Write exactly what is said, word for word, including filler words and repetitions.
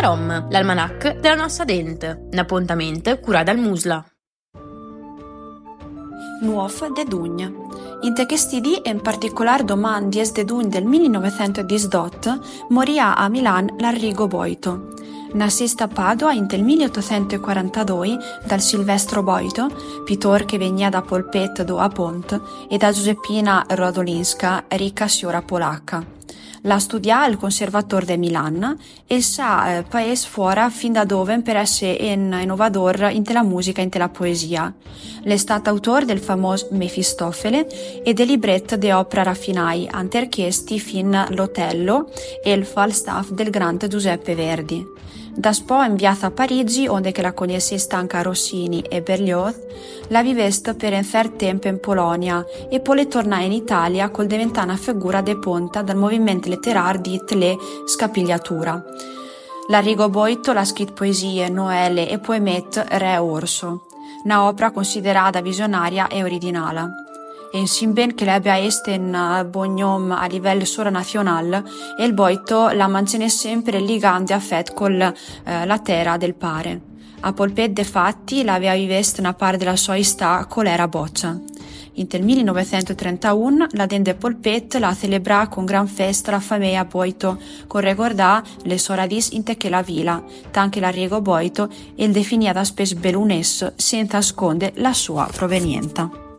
Rom, l'almanacche della nostra dente, appuntamento cura dal Musla. Nuovo de Dugna. In questi dì, in particolare domani dieci de Dugna del millenovecentodiciotto, morirà a Milano l'Arrigo Boito. Nascista a Padova in del milleottocentoquarantadue dal Silvestro Boito, pittore che veniva da Polpetto do a Pont, e da Giuseppina Radolinska, ricca signora polacca. La studiò al Conservator de Milan e sa eh, paese fuori fin da dove per essere un innovador in la musica e in la poesia. È stato autore del famoso Mefistofele e del libretto de opera raffinai anterchiesti fin l'Otello e il Falstaff del grande Giuseppe Verdi. Da spo inviata a Parigi, onde che la conoscesta anche Rossini e Berlioz, la vivesta per un certo tempo in Polonia e poi tornò in Italia col diventare una figura de ponta dal movimento letterario di le Scapigliatura. L'Arrigo Boito l'ha scritto poesie, noelle e poemette Re Orso, una opera considerata visionaria e originale. E insieme ben che l'abbia este in bognom a livello sovranazionale e il Boito la mantiene sempre ligando affetto con eh, la terra del pare. A Polpet de fatti l'aveva vivesta una parte della sua istà con l'era boccia. In del millenovecentotrentuno la dende Polpet la celebra con gran festa la famiglia Boito, con ricordà le soradis in te che la vila, tanche l'Arrigo Boito e il definita spes belunesso senza nasconde la sua provenienza.